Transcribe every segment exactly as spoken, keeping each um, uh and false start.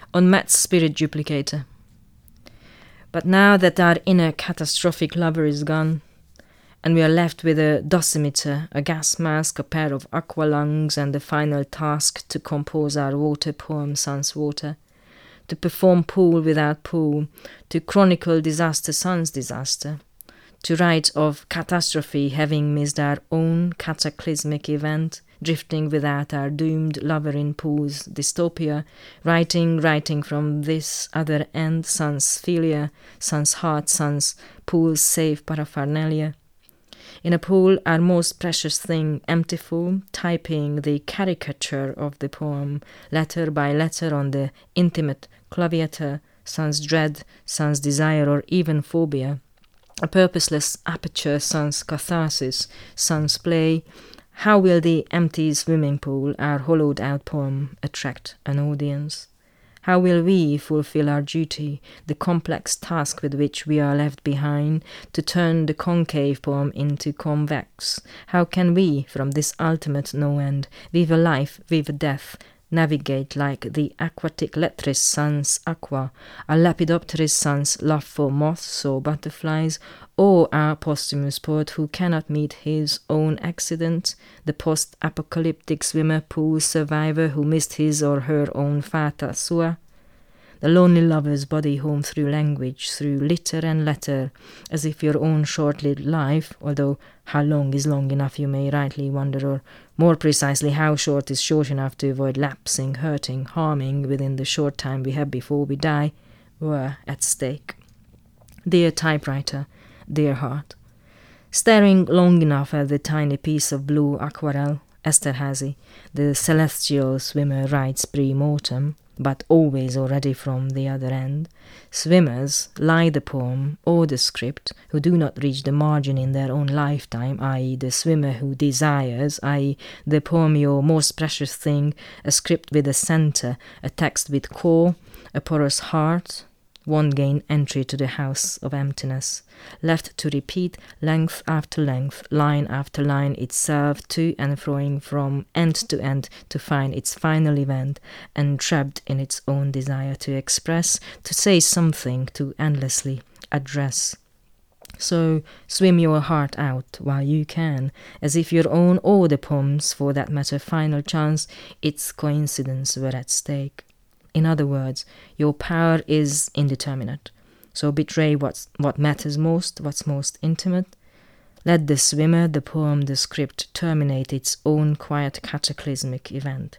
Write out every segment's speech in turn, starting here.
on Matt's spirit duplicator. But now that our inner catastrophic lover is gone, and we are left with a dosimeter, a gas mask, a pair of aqua lungs, and the final task to compose our water poem, Sun's Water, to perform pool without pool, to chronicle disaster, Sun's disaster, to write of catastrophe having missed our own cataclysmic event, drifting without our doomed lover in Pool's dystopia, writing, writing from this other end, Sun's philia, Sun's heart, Sun's Pool's safe paraphernalia. In a pool, our most precious thing, emptyful, typing the caricature of the poem, letter by letter on the intimate claviator, Sun's dread, Sun's desire, or even phobia. A purposeless aperture, Sun's catharsis, Sun's play. How will the empty swimming pool, our hollowed-out poem, attract an audience? How will we fulfill our duty, the complex task with which we are left behind, to turn the concave poem into convex? How can we, from this ultimate no-end, vive a life, vive a death, navigate like the aquatic lettress Sun's aqua, a lepidopterist Sun's love for moths or butterflies, or our posthumous poet who cannot meet his own accident, the post-apocalyptic swimmer pool survivor who missed his or her own fata sua, the lonely lover's body home through language, through litter and letter, as if your own short-lived life, although how long is long enough you may rightly wonder, or more precisely how short is short enough to avoid lapsing, hurting, harming within the short time we have before we die, were at stake. Dear typewriter, dear heart, staring long enough at the tiny piece of blue aquarelle, Esterhazy, the celestial swimmer writes pre-mortem, but always already from the other end. Swimmers lie the poem or the script who do not reach the margin in their own lifetime, that is the swimmer who desires, that is the poem your most precious thing, a script with a center, a text with core, a porous heart, won't gain entry to the house of emptiness, left to repeat length after length, line after line itself, to and froing from end to end to find its final event, entrapped in its own desire to express, to say something, to endlessly address. So swim your heart out while you can, as if your own or the poem's, for that matter, final chance, its coincidence were at stake. In other words, your power is indeterminate. So betray what's, what matters most, what's most intimate. Let the swimmer, the poem, the script terminate its own quiet cataclysmic event.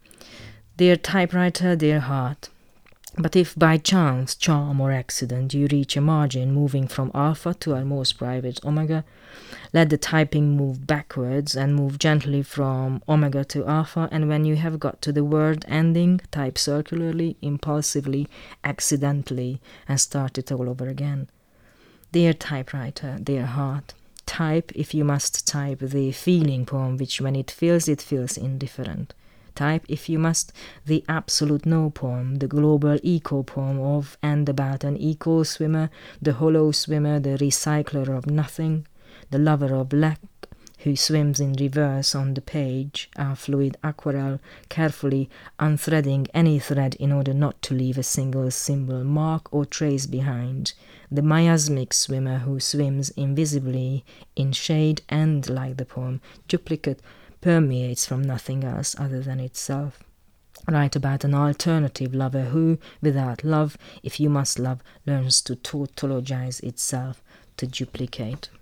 Dear typewriter, dear heart, but if by chance, charm or accident you reach a margin moving from alpha to our most private omega, let the typing move backwards and move gently from omega to alpha, and when you have got to the word ending, type circularly, impulsively, accidentally, and start it all over again. Dear typewriter, dear heart, type, if you must type, the feeling poem which when it feels, it feels indifferent. Type, if you must, the absolute no poem, the global eco poem of and about an eco swimmer, the hollow swimmer, the recycler of nothing, the lover of lack, who swims in reverse on the page, our fluid aquarelle, carefully unthreading any thread in order not to leave a single symbol, mark, or trace behind, the miasmic swimmer who swims invisibly in shade and, like the poem, duplicate, permeates from nothing else other than itself. Write about an alternative lover who, without love, if you must love, learns to tautologize itself, to duplicate.